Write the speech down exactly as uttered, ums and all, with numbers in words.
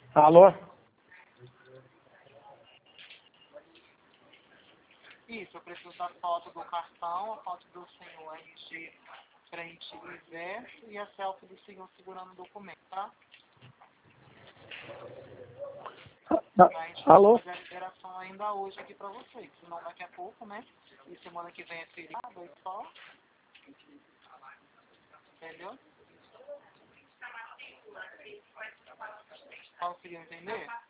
Alô? Isso, eu preciso da foto do cartão, a foto do senhor R G frente e verso e a selfie do senhor segurando o documento, tá? A gente vai Alô? fazer a liberação ainda hoje aqui pra vocês, senão daqui a pouco, né? E semana que vem é feriado, aí só. Entendeu? Conseguiu entender?